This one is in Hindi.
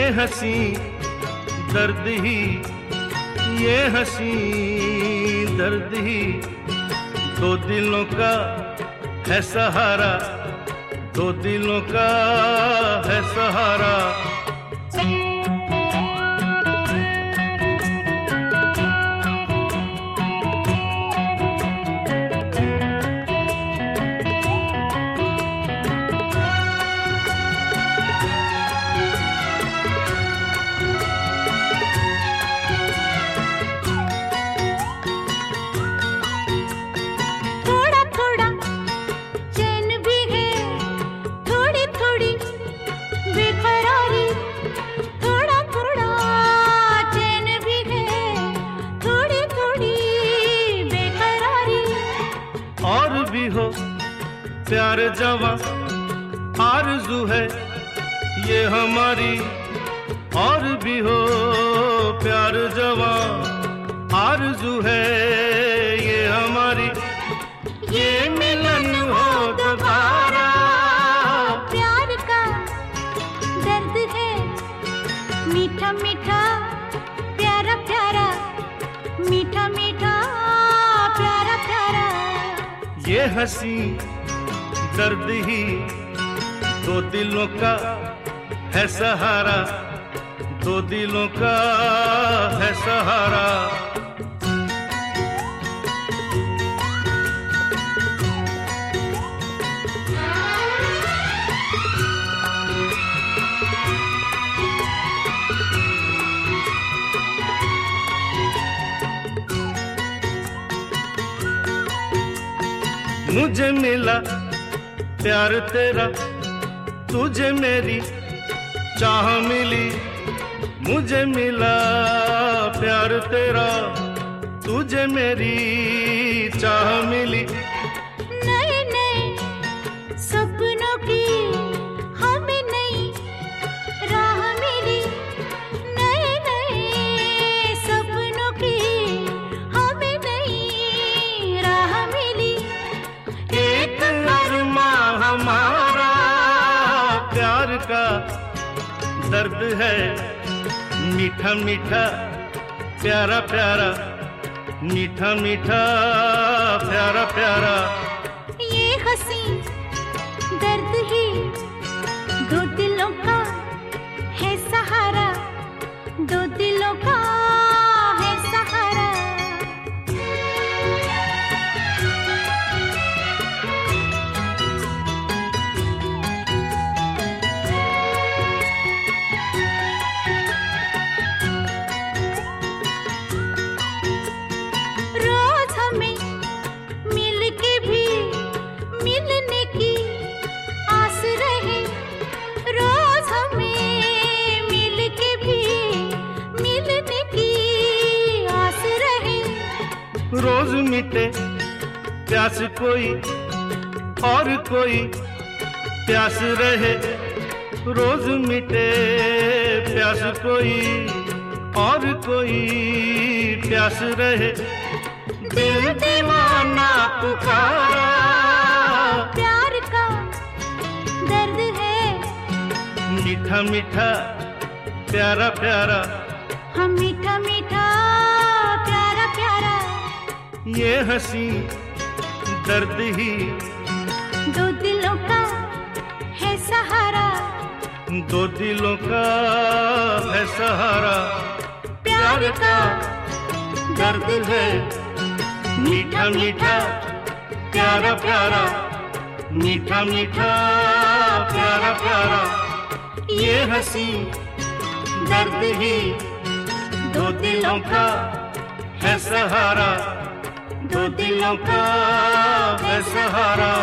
हंसी दर्द ही, ये हंसी दर्द ही, दो दिलों का है सहारा, दो दिलों का है सहारा। हो प्यार जवां आरज़ू है ये हमारी, और भी हो प्यार जवां आरज़ू है ये हमारी, ये मिलन हो दोबारा। प्यार का दर्द है मीठा मीठा प्यारा प्यारा, मीठा मीठा प्यारा प्यारा। ये हंसी दर्द ही, दो दिलों का है सहारा, दो दिलों का है सहारा। मुझे मिला प्यार तेरा, तुझे मेरी चाह मिली। मुझे मिला प्यार तेरा, तुझे मेरी चाह मिली। नए नए सपनों की हमें नई राह मिली, नए नए सपनों की हमें नई राह मिली। एक अरमां हमारा प्यार का दर्द है मीठा मीठा प्यारा प्यारा, मीठा मीठा प्यारा प्यारा। ये हंसी दर्द ही, दो दिलों का है सहारा, दो दिलों का है सहारा। रोज मिटे प्यास कोई और कोई प्यास रहे, रोज मिटे प्यास कोई और कोई प्यास रहे। दिल दीवाना पुकारा, प्यार का दर्द है मीठा मीठा प्यारा प्यारा, हम मीठा मीठा प्यारा प्यारा। ये हंसी दर्द ही, दो दिलों का है सहारा, दो दिलों का है सहारा। प्यार का दर्द है मीठा मीठा प्यारा प्यारा, मीठा मीठा प्यारा प्यारा। ये हंसी दर्द ही, दो दिलों का है सहारा, दो दिलों का है सहारा।